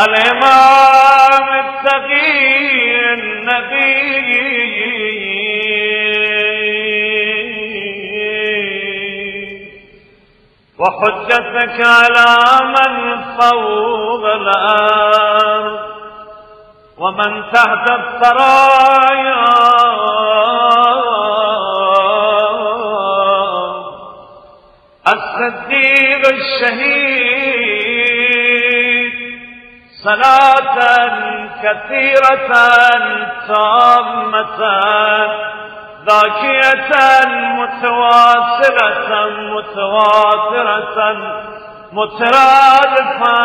الإمام التقي النبي وحجتك على من فوق الأرض ومن تحت الثرايا الصديق الشهيد صلاة كثيرة تامة ذاكية متواصلة متواترة مترادفة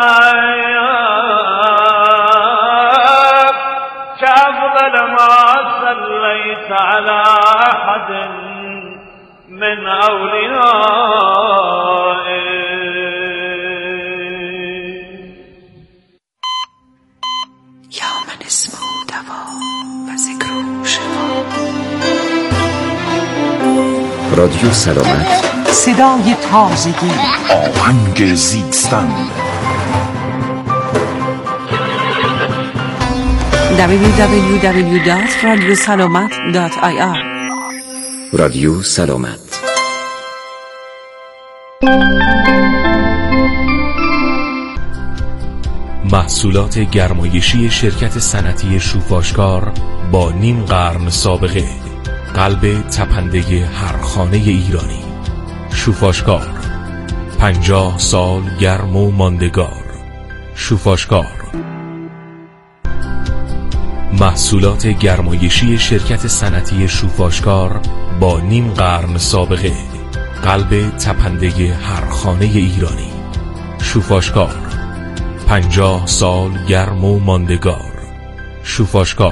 كأفضل ما صليت على أحد من أوليائه. یا من اسمه دوا و ذکر شفا. رادیو سلامت، صدای تازگی، آهنگ زیستن. www.radiosalamat.ir رادیو سلامت. محصولات گرمایشی شرکت صنعتی شوفاشکار با نیم قرن سابقه، قلب تپنده هر خانه ایرانی. شوفاشکار، 50 سال گرم و ماندگار. شوفاشکار. محصولات گرمایشی شرکت صنعتی شوفاشکار با نیم قرن سابقه، قلب تپنده هر خانه ایرانی. شوفاشکار، 50 سال گرم و ماندگار. شوفاشکار.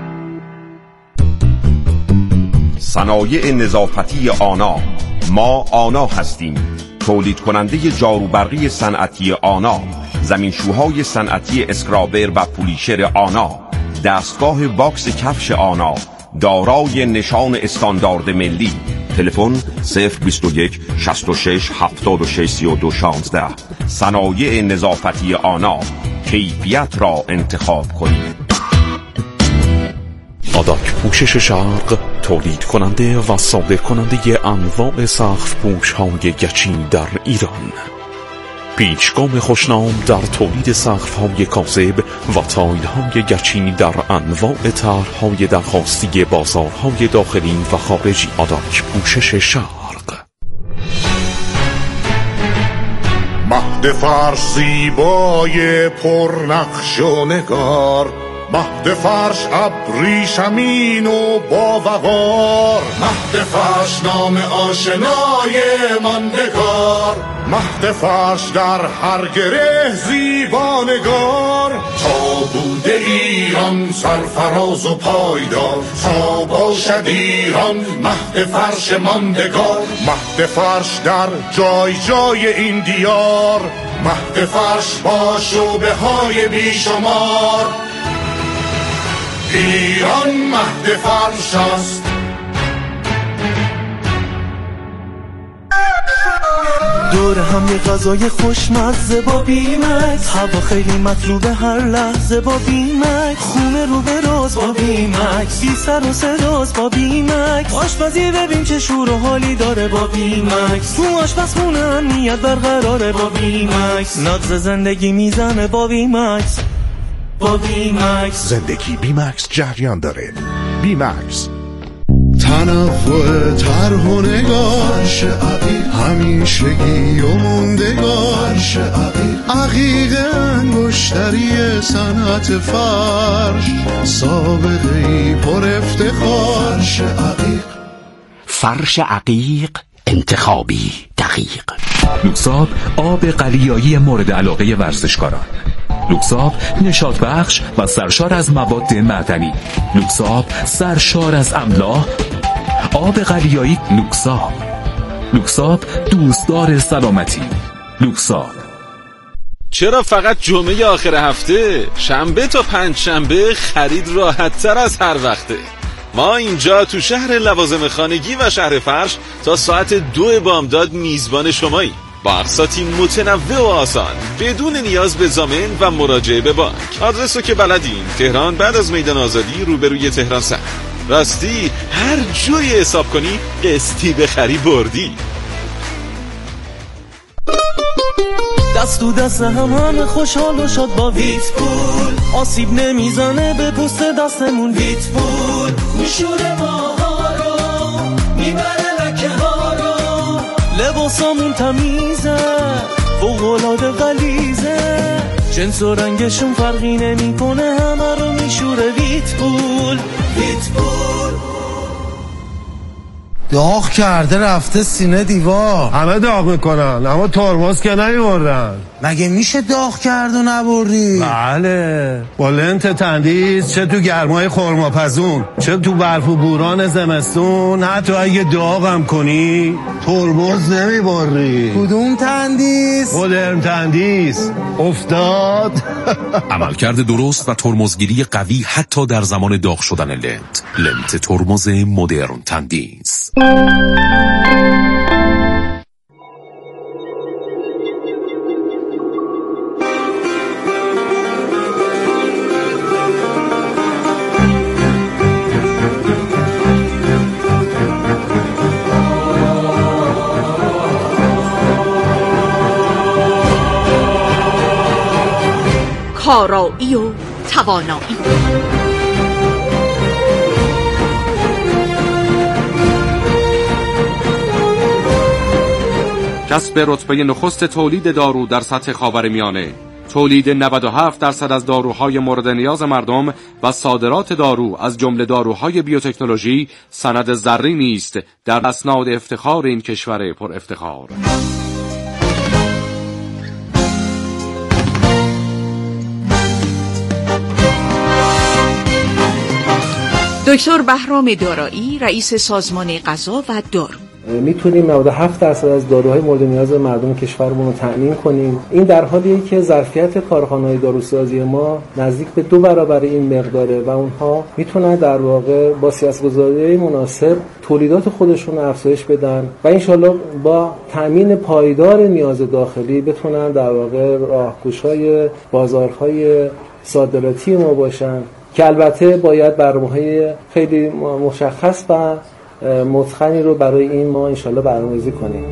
صنایع نظافتی آنا. ما آنا هستیم، تولید کننده جاروبرقی صنعتی آنا، زمینشوهای صنعتی اسکرابر و پولیشر آنا، دستگاه واکس کفش آنا دارای نشان استاندارد ملی. تلفن 021 66 76 32 16. صنایع نظافتی آنا، کیفیت را انتخاب کنید. آداک پوشش شرق، تولید کننده و صادر کننده انواع سقف پوش های گچین در ایران. پیشگام خوشنام در تولید سقف های کاذب و تایل های گچین در انواع طرح‌های درخواستی بازارهای داخلی و خارجی. آداک پوشش شرق. مهد فرش زیبای پرنقش و نگار، مهد فرش ابریشمین و باوقار، مهد فرش نام آشنای ماندگار، مهد فرش در هر گره زیبانگار. تا بوده ایران سرفراز و پایدار، تا باشد ایران مهد فرش ماندگار. مهد فرش در جای جای این دیار، مهد فرش با شعبه های بیشمار. ایران مهد فرش است. دور هم یه غذای خوشمزه با بیمکس، هوا خیلی مطلوبه هر لحظه با بیمکس، خونه رو به راز با بیمکس، بی سر و صداست با بیمکس، آشپزی ببین چه شور و حالی داره با بیمکس، تو آشپزخونه امنیت برقراره با بیمکس، نبض زندگی میزنه با بیمکس. با بیمکس زندگی بیمکس جریان داره. بیمکس تنوع طرح و نگار، همیشگی و موندگار، عقیق انگشتری صنعت فرش، سابقه‌ای پر افتخار. فرش عقیق، انتخابی دقیق. لوکساب، آب قلیایی مورد علاقه ورزشکاران. لوکساب، نشاط بخش و سرشار از مواد معدنی. لوکساب، سرشار از املاح. آب قلیایی لوکساب. لوکساب، دوستدار سلامتی. لوکساب. چرا فقط جمعه آخر هفته؟ شنبه تا پنجشنبه خرید راحت تر از هر وقته. ما اینجا تو شهر لوازم خانگی و شهر فرش تا ساعت 2 بامداد میزبان شماییم. با اقساطی متنوع و آسان بدون نیاز به ضامن و مراجعه به بانک. آدرس رو که بلدین، تهران بعد از میدان آزادی روبروی تهران سر. راستی هر جوی حساب کنی قسطی بخری بردی. دست تو دست همه خوشحال و شاد با ویت پول، آسیب نمیزنه به پوست دستمون. ویت پول میشوره ماها رو، میبره لکه ها رو، لباسامون تمیزه، فوق‌العاده غلیظه، جنس و رنگشون فرقی نمیکنه، همه رو میشوره. ویت پول، ویت پول. داغ کرده رفته سینه دیوار. همه داغ میکنن اما ترمز که نمیبردن. مگه میشه داغ کرد و نبردی؟ بله، با لنت تندیس، چه تو گرمای خرماپزون، چه تو برف و بوران زمستون، حتی اگه داغم کنی ترمز نمیبری. کدوم تندیس؟ مدرن تندیس. افتاد. عملکرد درست و ترمزگیری قوی حتی در زمان داغ شدن لنت ترمز مدرن تندیس. کارایی و توانایی. کسب رتبه نخست تولید دارو در سطح خاورمیانه، تولید 97% از داروهای مورد نیاز مردم و صادرات دارو از جمله داروهای بیوتکنولوژی سند زرینی است در اسناد افتخار این کشور پر افتخار. دکتر بهرام دارایی، رئیس سازمان غذا و دارو. میتونیم 97% از داروهای مورد نیاز مردم کشورمون رو تأمین کنیم. این در حالیه که ظرفیت کارخانه‌های داروسازی ما نزدیک به 2 برابر این مقداره و اونها میتونن در واقع با سیاست‌گذاری مناسب تولیدات خودشون رو افزایش بدن و انشالله با تأمین پایدار نیاز داخلی بتونن در واقع راهگشای بازارهای صادراتی ما باشن که البته باید برنامه‌های خیلی مشخص و متقنی رو برای این ما انشالله برنامه‌ریزی کنیم.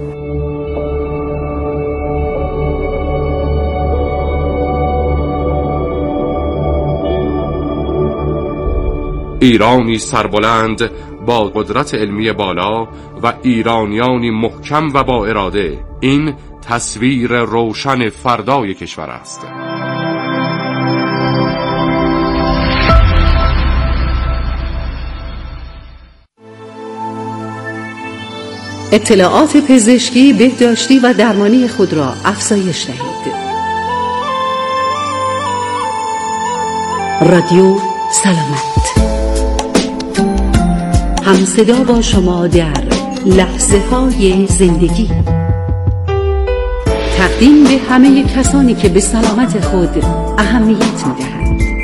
ایرانی سربلند با قدرت علمی بالا و ایرانیانی محکم و با اراده، این تصویر روشن فردای کشور است. اطلاعات پزشکی، بهداشتی و درمانی خود را افزایش دهید. رادیو سلامت، همصدا با شما در لحظه های زندگی. تقدیم به همه کسانی که به سلامت خود اهمیت می‌دهند.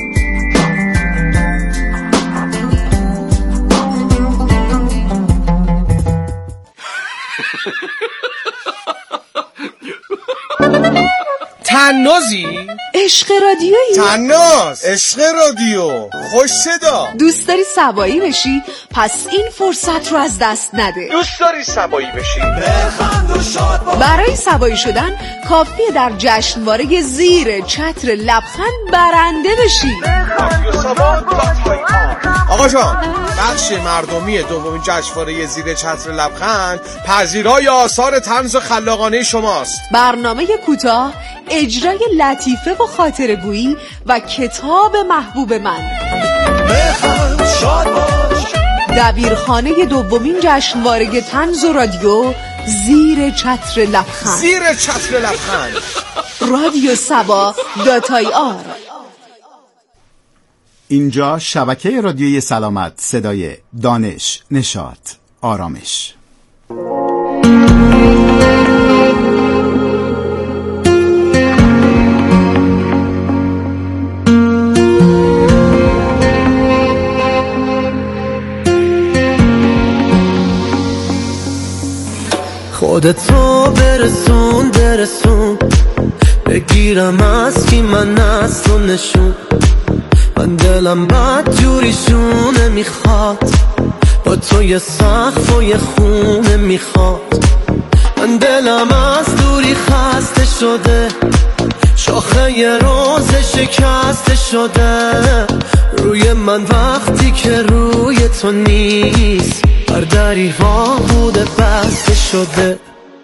تنازی؟ عشق رادیویی؟ تناز عشق رادیو، خوش صدا. دوست داری سبایی بشی؟ پس این فرصت رو از دست نده. دوست داری سبایی بشی؟ برای سبایی شدن کافیه در جشنواره زیر چتر لبخند برنده بشی. آقا جان، بخش مردمی دومین جشنواره زیر چتر لبخند پذیرای آثار طنز خلاقانه شماست. برنامه کوتاه، اجرای لطیفه و خاطره‌گویی و کتاب محبوب من. دبیرخانه دومین جشنواره طنز و رادیو زیر چتر لبخند. زیر چتر لبخند. رادیو سبا .ir. اینجا شبکه رادیوی سلامت، صدای دانش، نشاط، آرامش. خودتو برسون برسون، بگیرم از کی من از تو نشون. من دلم بد جوریشونه میخواد، با تو یه سقف و یه خونه میخواد. من دلم از دوری خسته شده، شاخه یه روز شکسته شده. روی من وقتی که روی تو نیست، هر دری وا بوده بسته شده.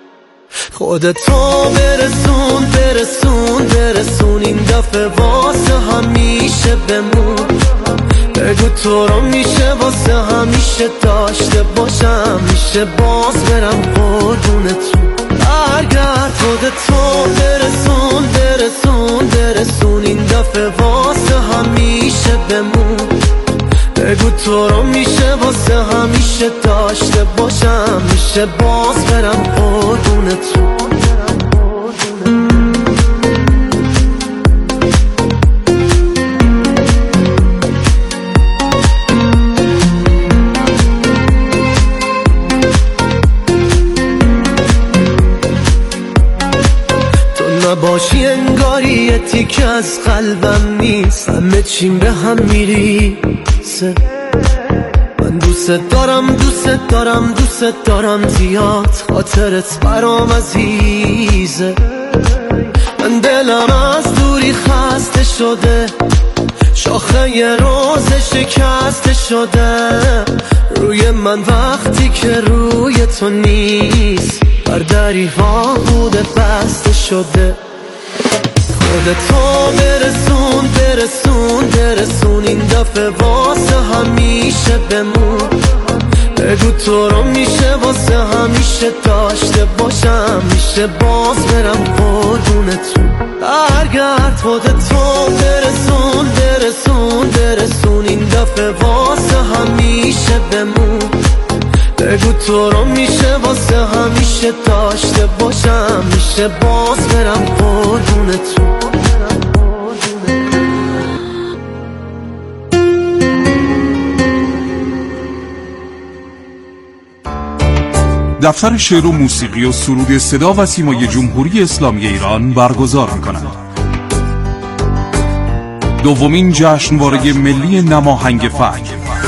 خودتو برسون برسون برسون، این دفعه واسه همیشه بمون. بگو تو رو میشه واسه همیشه داشته باشم، میشه باز برم قربونتون. برگرد خودتو برسون برسون برسون، این دفعه واسه همیشه بمون. بگو تو رو میشه واسه همیشه داشته باشم، میشه باز برم قربونتون. نباشی انگاری یه تیکه از قلبم نیست، همه چیم به هم میریزه. من دوست دارم دوست دارم دوست دارم زیاد، خاطرت برام عزیزه. من دلم از دوری خسته شده، شاخه یه روز شکسته شده. روی من وقتی که روی تو نیست، هر دری وا بوده بسته شده. خودتو برسون برسون برسون، این دفعه واسه همیشه بمون. بگو تو رو میشه واسه همیشه داشته باشم، میشه باز برم قربونتون. برگرد خودتو برسون برسون برسون، این دفعه واسه همیشه بمون. بگو تو رو میشه واسه همیشه داشته باشم، میشه باز برم قربونتون. دفتر شعر و موسیقی و سرود صدا و سیمای جمهوری اسلامی ایران برگزار می‌کند. دومین جشنواره ملی نماهنگ فک.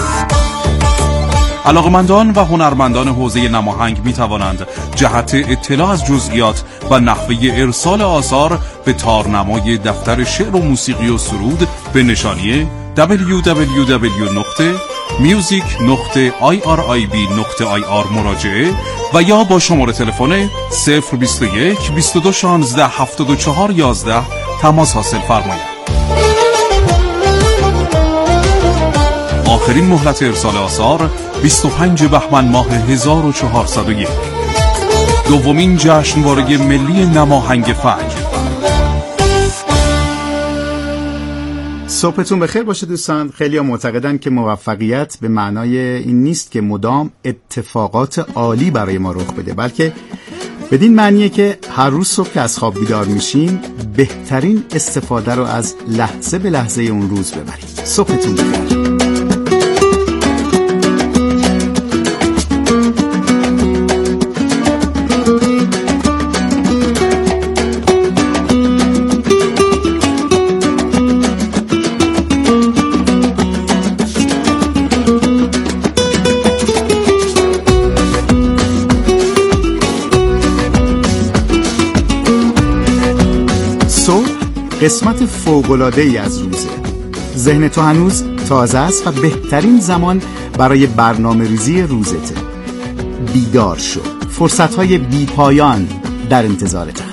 علاقمندان و هنرمندان حوزه نماهنگ می توانند جهت اطلاع از جزئیات و نحوه ارسال آثار به تارنمای دفتر شعر و موسیقی و سرود به نشانی www.music.irib.ir مراجعه و یا با شماره تلفن 021 22 16 74 11 تماس حاصل فرمایید. آخرین مهلت ارسال آثار 25 بهمن ماه 1401. دومین جشنواره ملی نماهنگ فک. صبحتون بخیر باشه دوستان. خیلی ها معتقدن که موفقیت به معنای این نیست که مدام اتفاقات عالی برای ما رخ بده، بلکه بدین معنیه که هر روز صبح که از خواب بیدار میشیم بهترین استفاده رو از لحظه به لحظه اون روز ببریم. صبحتون بخیر. قسمت فوق‌العاده‌ای از روزه. ذهن تو هنوز تازه است و بهترین زمان برای برنامه‌ریزی روزته. بیدار شو. فرصت‌های بی‌پایان در انتظارتن.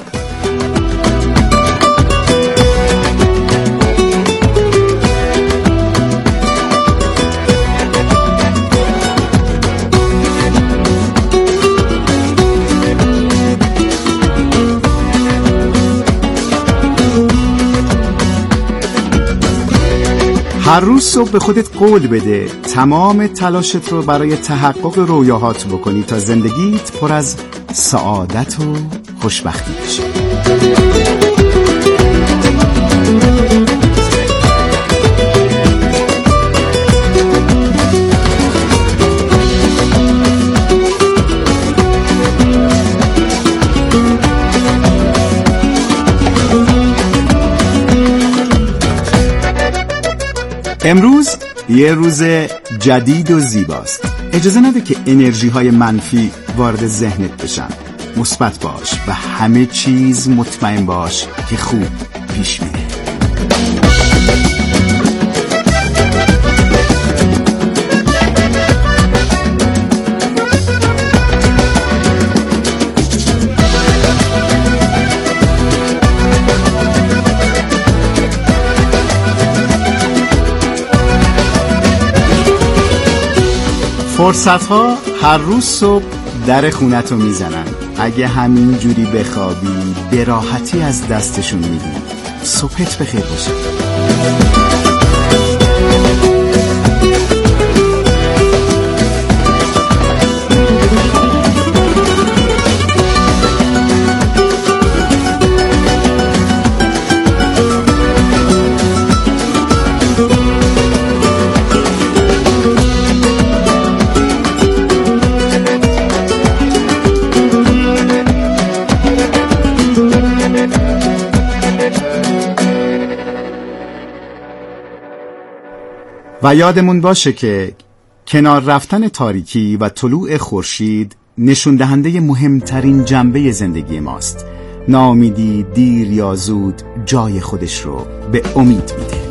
هر روز صبح به خودت قول بده تمام تلاشت رو برای تحقق رویاهات بکنی تا زندگیت پر از سعادت و خوشبختی بشه. امروز یه روز جدید و زیباست. اجازه نده که انرژی های منفی وارد ذهنت بشن. مثبت باش و همه چیز مطمئن باش که خوب پیش میره. فرصت ها هر روز صبح در خونتو میزنن. اگه همین جوری بخوابی به راحتی از دستشون میدی. صبحت بخیر باشه. و یادمون باشه که کنار رفتن تاریکی و طلوع خورشید نشون دهنده مهمترین جنبه زندگی ماست. ناامیدی دیر یا زود جای خودش رو به امید میده.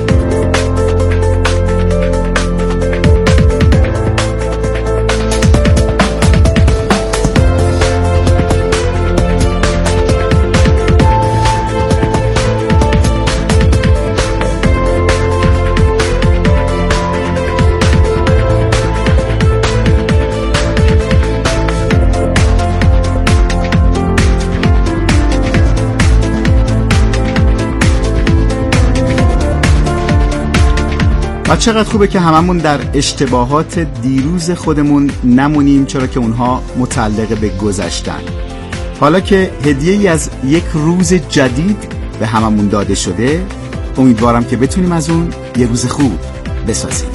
و چقدر خوبه که هممون در اشتباهات دیروز خودمون نمونیم، چرا که اونها متعلق به گذشتن. حالا که هدیه‌ای از یک روز جدید به هممون داده شده، امیدوارم که بتونیم از اون یه روز خوب بسازیم.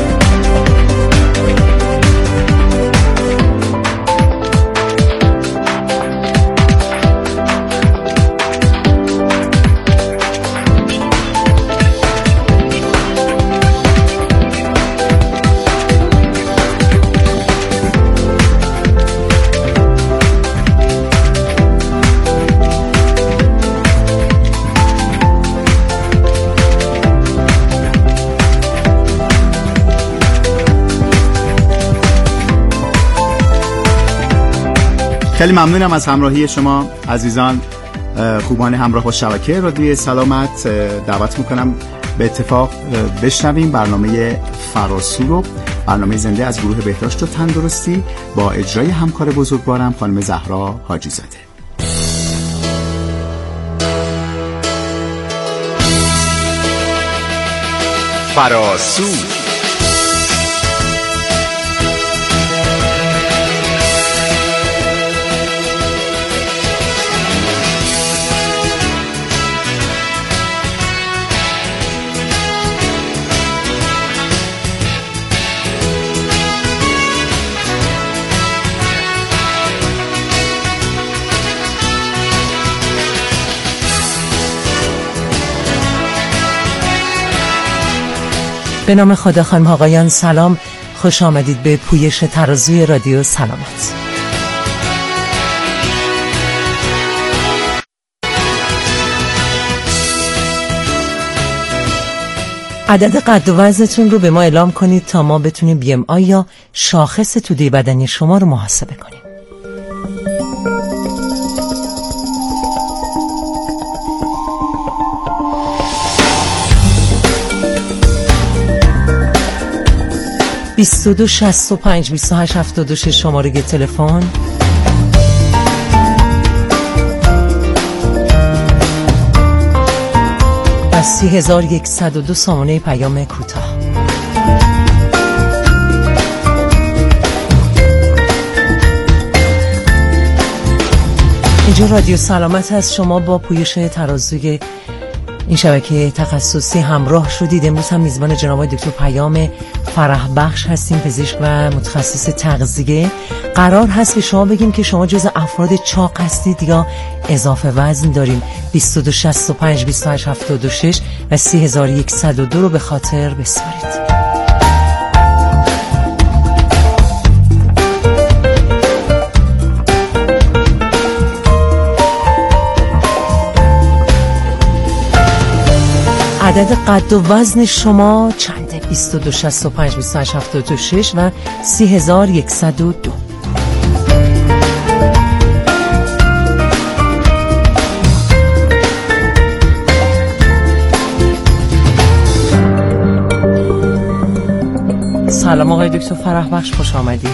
خیلی ممنونم از همراهی شما عزیزان خوبان همراه با شبکه رادیوی سلامت. دعوت میکنم به اتفاق بشنویم برنامه فراسو رو، برنامه زنده از گروه بهداشت و تندرستی با اجرای همکار بزرگوارم خانم زهرا حاجی زاده. فراسو به نام خدا. خانم آقایان سلام، خوش آمدید به پویش ترازوی رادیو سلامت. عدد قد و وزنتون رو به ما اعلام کنید تا ما بتونیم BMI یا شاخص توده بدنی شما رو محاسبه کنیم. بیست 65 28 76 شماره تلفن. و 3102 سامانه پیام کوتاه. اینجا رادیو سلامت هست. شما با پویش ترازوی این شبکه تخصصی همراه شدید. امروز هم میزبان جناب دکتر پیام فرح بخش هستیم، پزشک و متخصص تغذیه. قرار هست به شما بگیم که شما جز افراد چاق هستید یا اضافه وزن داریم. 2265 2876 و 3102 رو به خاطر بسپارید. عدد قد و وزن شما چنده؟ 2265 2876 و 3102. سلام آقای دکتر فرح بخش، خوش آمدید.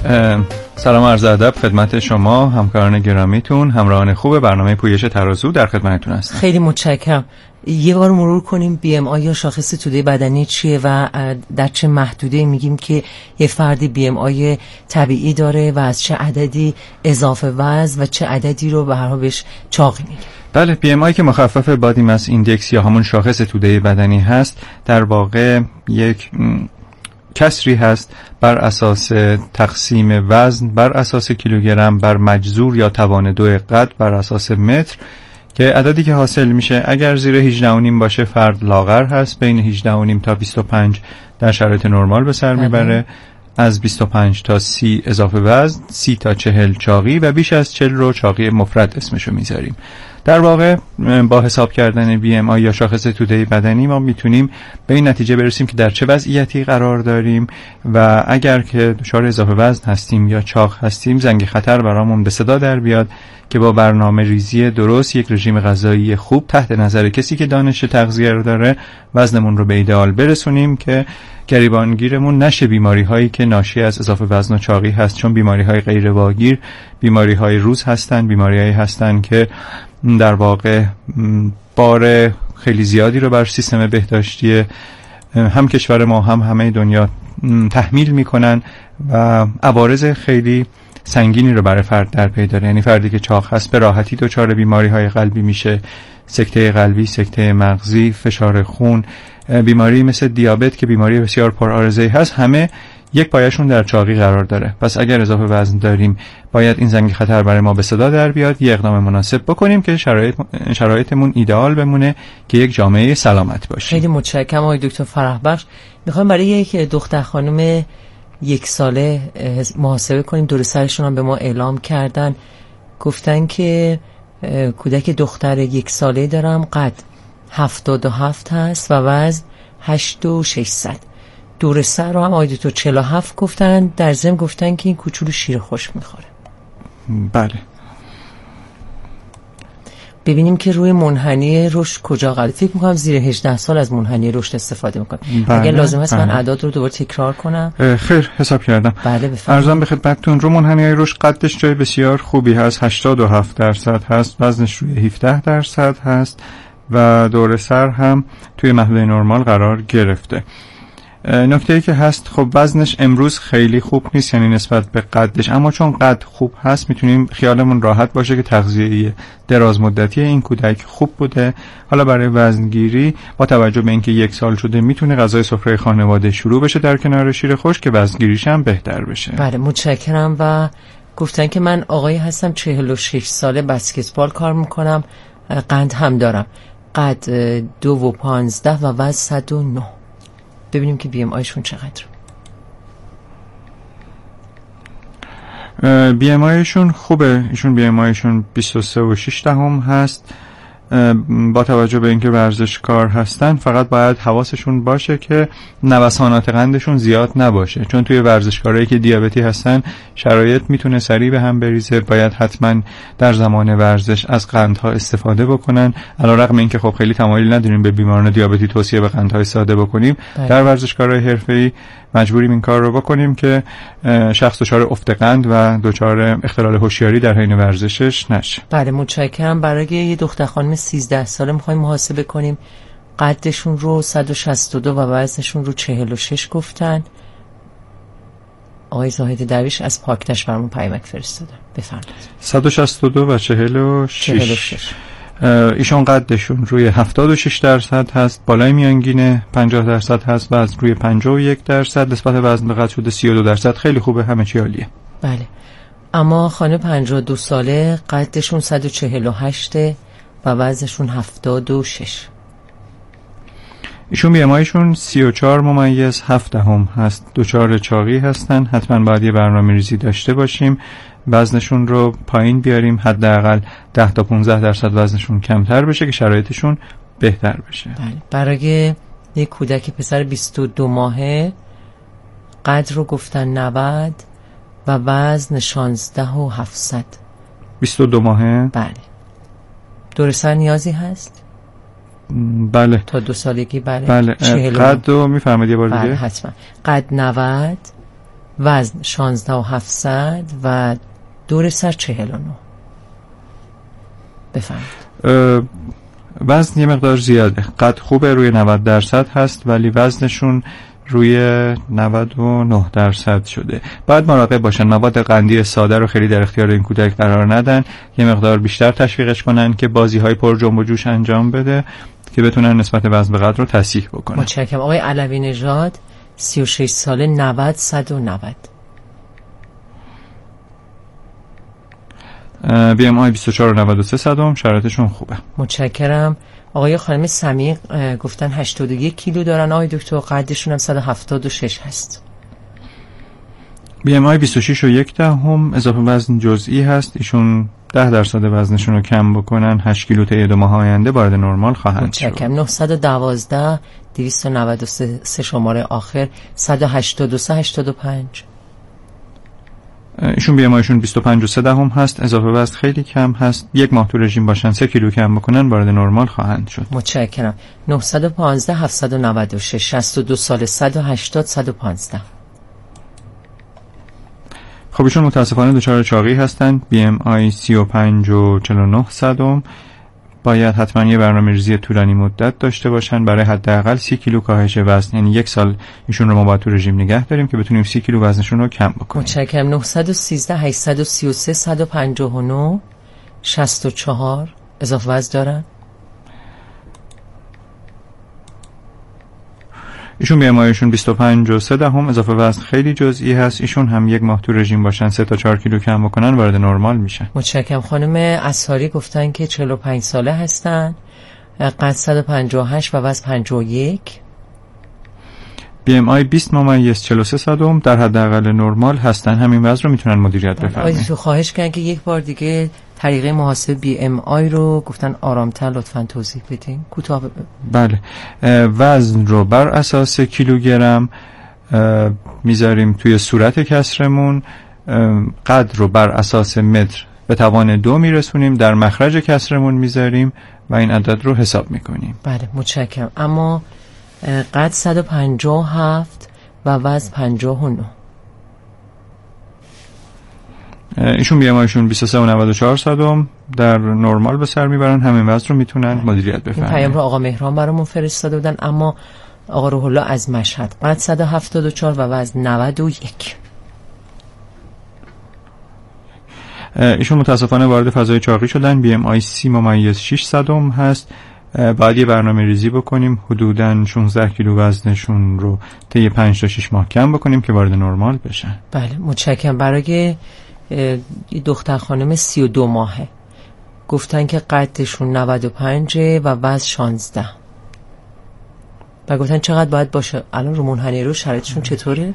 سلام عرض ادب خدمت شما همکاران گرامیتون، همراهان خوب برنامه پویش ترازو در خدمتتون هستم. خیلی متشکرم. یه بار مرور کنیم BMI یا شاخص توده بدنی چیه و در چه محدوده میگیم که یه فرد BMI طبیعی داره و از چه عددی اضافه وزن و چه عددی رو به هر حال بهش چاقی میگیم. بله، BMI که مخفف بادی ماس ایندکس یا همون شاخص توده بدنی هست، در واقع یک کسری هست بر اساس تقسیم وزن بر اساس کیلوگرم بر مجذور یا توان 2 قد بر اساس متر، که عددی که حاصل میشه اگر زیر 18.5 باشه فرد لاغر هست، بین 18.5 تا 25 در شرایط نرمال به سر میبره، از 25 تا 30 اضافه وزن، 30 تا 40 چاقی و بیش از 40 رو چاقی مفرد اسمشو میذاریم. در واقع با حساب کردن BMI یا شاخص توده بدنی ما میتونیم به این نتیجه برسیم که در چه وضعیتی قرار داریم و اگر که دچار اضافه وزن هستیم یا چاق هستیم زنگ خطر برامون به صدا در بیاد که با برنامه ریزی درست، یک رژیم غذایی خوب تحت نظر کسی که دانش تغذیه رو داره، وزنمون رو به ایدئال برسونیم که گریبانگیرمون نشه بیماری هایی که ناشی از اضافه وزن و چاقی هست، چون بیماری های غیر واگیر بیماری های روز هستن، بیماری هایی هستن که در واقع بار خیلی زیادی رو بر سیستم بهداشتی هم کشور ما هم همه دنیا تحمیل میکنن و عوارض خیلی سنگینی رو برای فرد در پی داره. یعنی فردی که چاق هست به راحتی دچار بیماری های قلبی میشه، سکته قلبی، سکته مغزی، فشار خون، بیماری مثل دیابت که بیماری بسیار پرعارضه‌ای هست، همه یک پایشون در چاقی قرار داره. پس اگر اضافه وزن داریم باید این زنگ خطر برای ما به صدا در بیاد، یه اقدام مناسب بکنیم که شرایطمون ایدئال بمونه که یک جامعه سلامت باشه. خیلی متشکرم آقای دکتر فرح بخش. میخوام برای یک دختر خانم 1 ساله محاسبه کنیم. دور سرشون هم به ما اعلام کردن، گفتن که کودک دختر 1 ساله دارم، قد 77 هست و وزن 8600. دور سر رو هم آقای دکتر 47 گفتن، در ضمن گفتن که این کوچولو شیر خشک میخوره. بله. ببینیم که روی منحنی رشد کجا قرار. فکر میکنم زیر 18 سال از منحنی رشد استفاده میکنه. بله. اگر لازم هست من اعداد رو دوباره تکرار کنم. خیر، حساب کردم. بله بفرمایید. عرضم به خدمتتون رو منحنی رشد قدش جای بسیار خوبی هست، 87% هست، وزنش روی 17% هست و دور سر هم توی محدوده نرمال قرار گرفته. نکته‌ای که هست، خب وزنش امروز خیلی خوب نیست، یعنی نسبت به قدش، اما چون قد خوب هست میتونیم خیالمون راحت باشه که تغذیه دراز مدتی این کودک خوب بوده. حالا برای وزنگیری با توجه به اینکه 1 سال شده میتونه غذای سفره خانواده شروع بشه در کنار شیر خشک که وزنگیریش هم بهتر بشه. بله متشکرم. و گفتن که من آقایی هستم 46 ساله، بسکتبال کار میکنم، قند هم دارم، قد 2.15 و وزن 109. ببینیم که BMI شون چقدر. BMI شون خوبه، ایشون BMI شون 23.6 هست. با توجه به اینکه ورزشکار هستن فقط باید حواسشون باشه که نوسانات قندشون زیاد نباشه، چون توی ورزشکارایی که دیابتی هستن شرایط میتونه سریع به هم بریزه. باید حتما در زمان ورزش از قندها استفاده بکنن، علیرغم اینکه خب خیلی تمایل نداریم به بیماران دیابتی توصیه به قندهای ساده بکنیم. در ورزشکارای حرفه‌ای مجبوریم این کار رو بکنیم که شخص دچار افت قند و دچار اختلال هوشیاری در حین ورزشش نشه. بله متشکرم. برای یه دختر خانم 13 ساله می‌خوایم محاسبه کنیم. قدشون رو 162 و وزنشون رو 46 گفتن. آقای زاهد درویش از پاکتش برامون پیامک فرستادن. بفرمایید. 162 و 46. ایشون قدشون روی 76% هست، بالای میانگین 50% هست، وزن روی 51%، نسبت وزن به قد شده 32%. خیلی خوبه، همه چی عالیه. بله. اما خانم 52 ساله، قدشون 148 و وزنشون 76. ایشون BMIشون 34.7 هست. دچار چاقی هستن. حتما باید یه برنامه‌ریزی داشته باشیم، وزنشون رو پایین بیاریم، حداقل 10 تا 15% وزنشون کمتر بشه که شرایطشون بهتر بشه. بله. برای یک کودک پسر 22 ماهه قد رو گفتن 90 و وزن 16,700. 22 ماهه؟ بله. دور سر نیازی هست؟ بله. تا 2 سالگی؟ بله. قد رو میفرمایید یه بار دیگه؟ بله حتما. قد 90، وزن 16,700 و دور سر 49. بفرمایید. وزن یه مقدار زیاده. قد خوبه، روی 90% هست، ولی وزنشون روی 99% شده. باید مراقب باشن مواد قندی ساده رو خیلی در اختیار این کودک قرار ندن، یه مقدار بیشتر تشویقش کنن که بازی‌های پر جنب و جوش انجام بده که بتونن نسبت وزن به قد رو تصحیح بکنن. متشکرم. آقای علوی نژاد 36 ساله، 90 190. BMI 24.93 شرایطشون خوبه. متشکرم. آقای خانم سمیق گفتن 81 کیلو دارن آقای دکتر، قدشون هم 176 هست. BMI 26.1 اضافه وزن جزئی هست. ایشون 10% وزنشون رو کم بکنن 8 کیلو تا 2 ماه آینده وارد نرمال خواهند شد. متشکرم. 912 293 شماره آخر 182-85. ایشون BMIشون 25.3 هست. اضافه وزن خیلی کم هست. 1 ماه تو رژیم باشن 3 کیلو کم بکنن وارد نرمال خواهند شد. متشکرم. 915 796 62 سال 180 115. خب ایشون متاسفانه دچار چاقی هستن. BMI 35.49. باید حتما یه برنامه‌ریزی طولانی مدت داشته باشن برای حداقل 30 کیلو کاهش وزن، یعنی 1 سال ایشون رو ما باید تو رژیم نگه داریم که بتونیم 30 کیلو وزنشون رو کم بکنیم. متشکرم. 913 833 159 64 اضافه وزن دارن. ایشون BMIشون 25.3 اضافه وزن خیلی جزئی هست. ایشون هم 1 ماه تو رژیم باشن 3 تا 4 کیلو کم بکنن وارد نرمال میشن. متشکرم. خانم اساری گفتن که 45 ساله هستن، قد 158 و وزن 51. BMI 20.43 در حداقل نرمال هستن. همین وزن رو میتونن مدیریت بفرمایید. تو خواهش کردن که یک بار دیگه طریقه محاسبه BMI رو گفتن آرامتر لطفاً توضیح بدین. کوتاه. بله. وزن رو بر اساس کیلوگرم میذاریم توی صورت کسرمون، قد رو بر اساس متر به توان 2 میرسونیم، در مخرج کسرمون میذاریم و این عدد رو حساب میکنیم. بله متشکرم. اما قد 157 و وزن 59. ایشون BMIشون 23.94 در نرمال به سر میبرن. همین وزن رو میتونن مدیریت بفرمایید. این پیام رو آقا مهران برامون فرستاده بودن. اما آقا روح الله از مشهد، قد 174 و وزن 91. ایشون متاسفانه وارد فضای چاقی شدن. BMI 30.6 هست. باید یه برنامه ریزی بکنیم، حدوداً 16 کیلو وزنشون رو طی 5 تا 6 ماه کم بکنیم که وارد نرمال بشن. بله متشکرم. برای دختر خانم 32 ماهه گفتن که قدشون 95 و وزن 16 و گفتن چقدر باید باشه. الان رو منحنی رو شرایطشون چطوره؟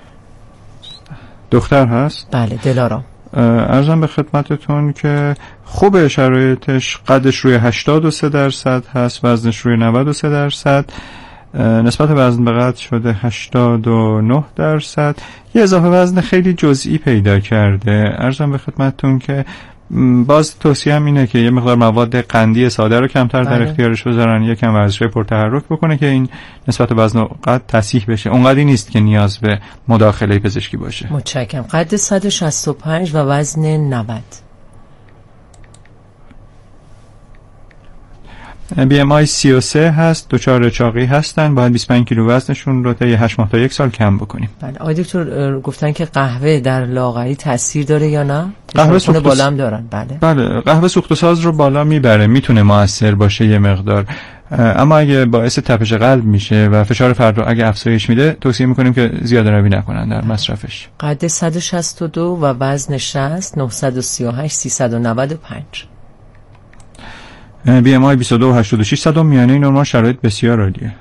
دختر هست؟ بله دلارام. عرضم به خدمتتون که خوبه شرایطش. قدش روی 83% هست، وزنش روی 93%، نسبت وزن به قد شده 89%. یه اضافه وزن خیلی جزئی پیدا کرده. عرضم به خدمتتون که باز توصیه هم اینه که یه مقدار مواد قندی ساده رو کمتر در اختیارش بذارن، یکم ورزش پرتحرک بکنه که این نسبت وزن و قد تصحیح بشه. اونقدری نیست که نیاز به مداخله پزشکی باشه. متشکرم. قد 165 و وزن 90. BMI 33 هست، دچار چاقی هستن، باید 25 کیلو وزنشون رو تا 8 ماه تا 1 سال کم بکنیم. بله. آقای دکتر گفتن که قهوه در لاغری تاثیر داره یا نه؟ قهوه سوخت بالا هم دارن. بله قهوه سوخت ساز رو بالا میبره، میتونه موثر باشه یه مقدار، اما اگه باعث تپش قلب میشه و فشار فرد رو اگه افزایش میده توصیه میکنیم که زیاده روی نکنن در مصرفش. قد 162 و وزن 60، 938 395. BMI 22 و 86 میانه نرمال، شرایط بسیار عالیه.